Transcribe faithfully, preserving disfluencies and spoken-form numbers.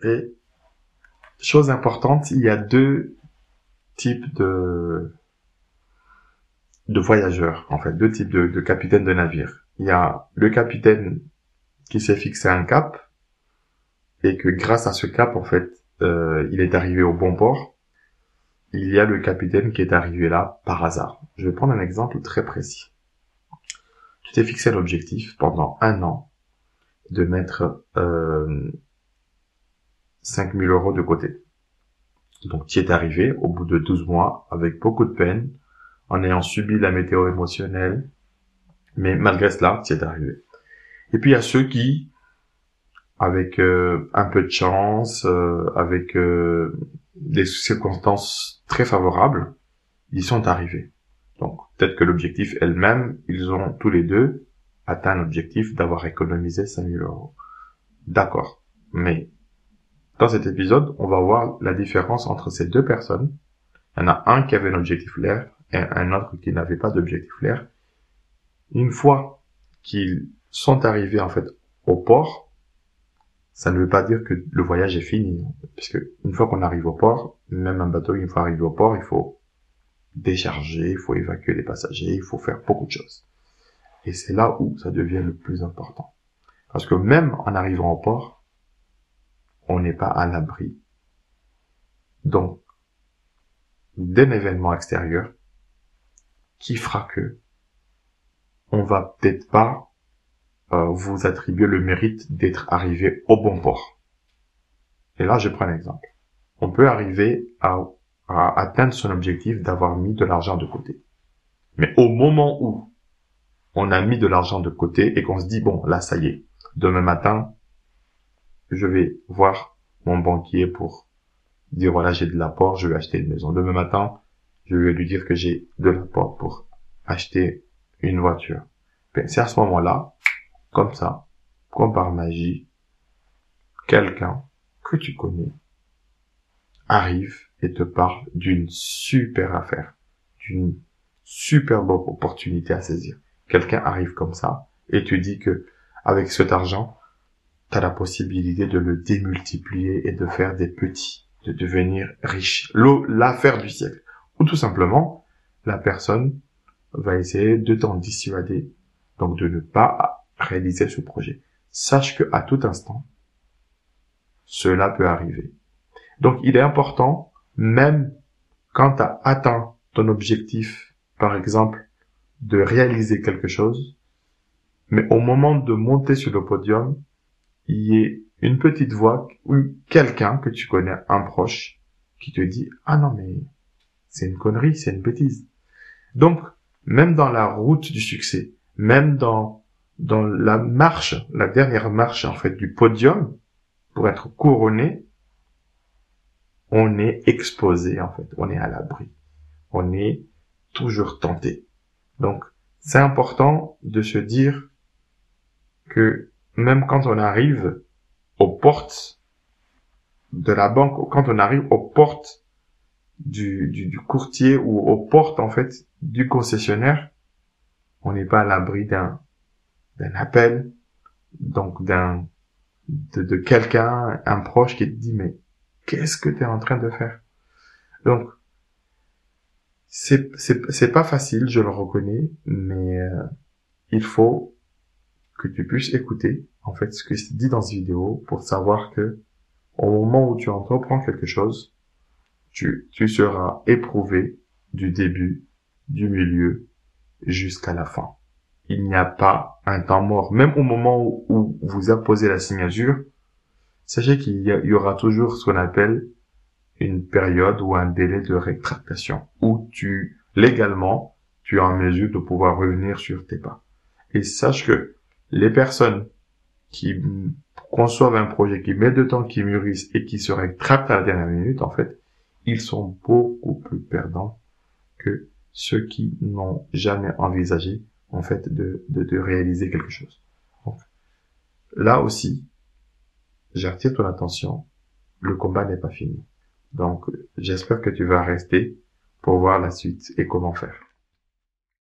Et chose importante, il y a deux types de de voyageurs, en fait, deux types de, de capitaines de navire. Il y a le capitaine qui s'est fixé un cap et que grâce à ce cap, en fait, euh, il est arrivé au bon port. Il y a le capitaine qui est arrivé là par hasard. Je vais prendre un exemple très précis. Tu t'es fixé l'objectif pendant un an de mettre euh, cinq mille euros de côté. Donc, tu y es arrivé au bout de douze mois avec beaucoup de peine, en ayant subi la météo émotionnelle, mais malgré cela, tu y es arrivé. Et puis, il y a ceux qui, avec euh, un peu de chance, euh, avec euh, des circonstances très favorables, ils sont arrivés. Donc, peut-être que l'objectif elle-même, ils ont tous les deux atteint l'objectif d'avoir économisé cinq mille euros. D'accord. Mais, dans cet épisode, on va voir la différence entre ces deux personnes. Il y en a un qui avait un objectif clair et un autre qui n'avait pas d'objectif clair. Une fois qu'ils sont arrivés, en fait, au port, ça ne veut pas dire que le voyage est fini. Puisque une fois qu'on arrive au port, même un bateau, une fois arrivé au port, il faut décharger, il faut évacuer les passagers, il faut faire beaucoup de choses. Et c'est là où ça devient le plus important. Parce que même en arrivant au port, on n'est pas à l'abri. Donc, d'un événement extérieur qui fera que on va peut-être pas euh, vous attribuer le mérite d'être arrivé au bon port. Et là, je prends un exemple. On peut arriver à, à atteindre son objectif d'avoir mis de l'argent de côté. Mais au moment où on a mis de l'argent de côté et qu'on se dit, bon, là, ça y est, demain matin, je vais voir mon banquier pour dire, voilà, j'ai de l'apport, je vais acheter une maison. Demain matin, je vais lui dire que j'ai de l'apport pour acheter une voiture. Ben, c'est à ce moment-là, comme ça, comme par magie, quelqu'un que tu connais arrive et te parle d'une super affaire, d'une super bonne opportunité à saisir. Quelqu'un arrive comme ça et te dit que avec cet argent, tu as la possibilité de le démultiplier et de faire des petits, de devenir riche. L'affaire du siècle. Ou tout simplement, la personne va essayer de t'en dissuader, donc de ne pas réaliser ce projet. Sache que à tout instant, cela peut arriver. Donc, il est important, même quand tu as atteint ton objectif, par exemple, de réaliser quelque chose, mais au moment de monter sur le podium, il y ait une petite voix ou quelqu'un que tu connais, un proche, qui te dit « Ah non, mais c'est une connerie, c'est une bêtise. » Donc, même dans la route du succès, même dans dans la marche, la dernière marche en fait du podium, pour être couronné, on est exposé en fait, on est à l'abri, on est toujours tenté. Donc, c'est important de se dire que même quand on arrive aux portes de la banque, quand on arrive aux portes du, du, du courtier ou aux portes en fait du concessionnaire, on n'est pas à l'abri d'un d'un appel, donc d'un de, de quelqu'un, un proche qui te dit mais qu'est-ce que tu es en train de faire? Donc c'est c'est c'est pas facile, je le reconnais, mais euh, il faut que tu puisses écouter en fait ce que je dis dans cette vidéo pour savoir que au moment où tu entreprends quelque chose, tu tu seras éprouvé du début, du milieu jusqu'à la fin. Il n'y a pas un temps mort. Même au moment où, où vous apposez la signature, sachez qu'il y, y aura toujours ce qu'on appelle une période ou un délai de rétractation où tu, légalement, tu es en mesure de pouvoir revenir sur tes pas. Et sache que les personnes qui conçoivent un projet, qui mettent de temps, qui mûrissent et qui se rétractent à la dernière minute, en fait, ils sont beaucoup plus perdants que ceux qui n'ont jamais envisagé en fait de, de, de réaliser quelque chose. Donc, là aussi, j'attire ton attention, le combat n'est pas fini. Donc, j'espère que tu vas rester pour voir la suite et comment faire.